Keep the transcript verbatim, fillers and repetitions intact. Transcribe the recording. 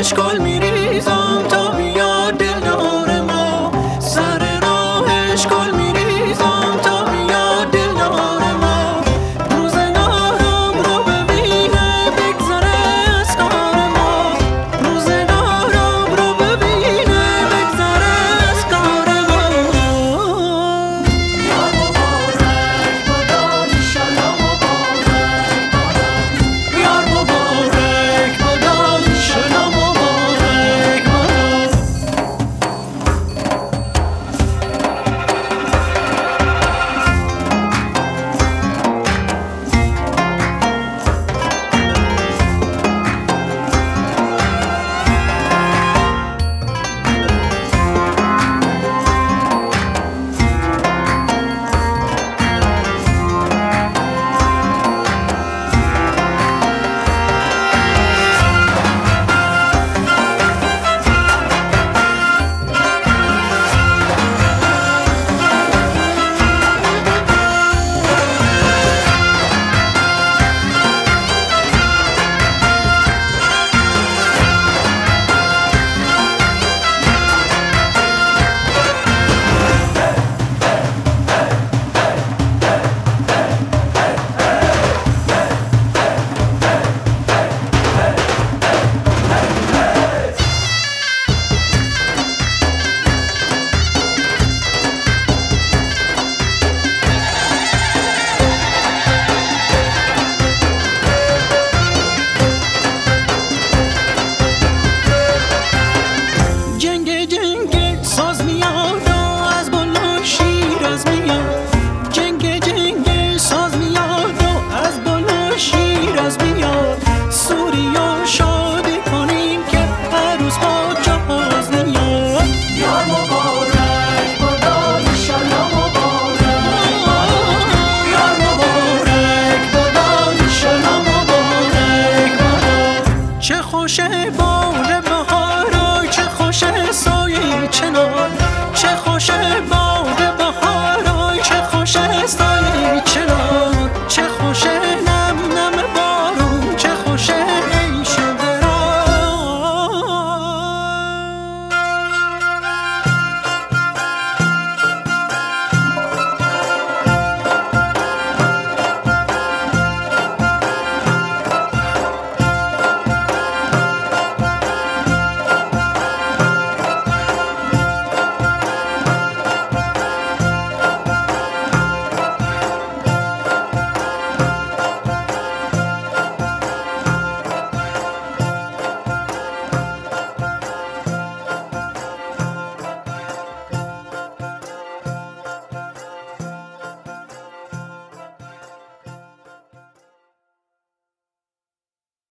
راهش گل میریزم تا بیاد دلدار ما، سر راهش گل میریزم تا بیاد دلدار ما. روزگارم رو ببینه بگذره از کار ما، روزگارم رو ببینه بگذره از کار ما. یا مبارک باد ایشالله مبارک باد، یار مبارک باد ایشالله مبارک باد. جنگ جنگ ساز میاد و از بالا شیراز میاد، جنگ جنگ ساز میاد و از بالا شیراز میاد. سوریا شادی کنیم که عروس با جهاز میاد. یا مبارک باد ایشالله مبارک باد، یا مبارک باد ایشالله مبارک باد. چه خوشه بال بهارا، چه خوشه سایه چنار،